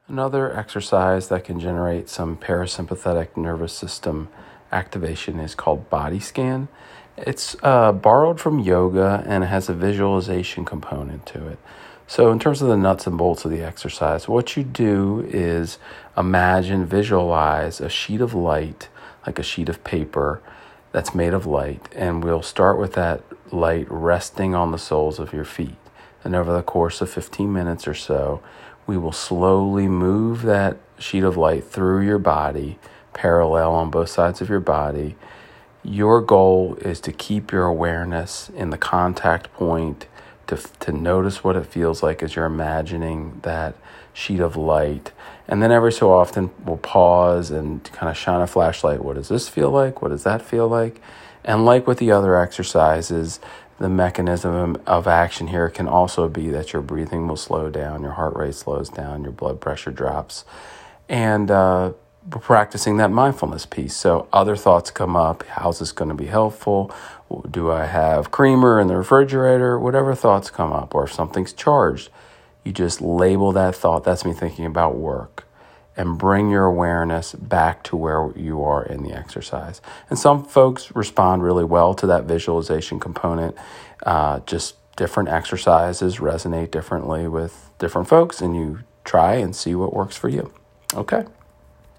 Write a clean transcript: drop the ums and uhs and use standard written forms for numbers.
Another exercise that can generate some parasympathetic nervous system activation is called body scan. It's borrowed from yoga and it has a visualization component to it. So in terms of the nuts and bolts of the exercise, what you do is visualize a sheet of light, like a sheet of paper that's made of light, and we'll start with that light resting on the soles of your feet. And over the course of 15 minutes or so, we will slowly move that sheet of light through your body, parallel on both sides of your body. Your goal is to keep your awareness in the contact point, to notice what it feels like as you're imagining that sheet of light. And then every so often we'll pause and kind of shine a flashlight. What does this feel like? What does that feel like? And like with the other exercises, the mechanism of action here can also be that your breathing will slow down, your heart rate slows down, your blood pressure drops. And we're practicing that mindfulness piece. So other thoughts come up. How's this going to be helpful? Do I have creamer in the refrigerator? Whatever thoughts come up, or if something's charged, you just label that thought. That's me thinking about work, and bring your awareness back to where you are in the exercise. And some folks respond really well to that visualization component. Just different exercises resonate differently with different folks, and you try and see what works for you. Okay.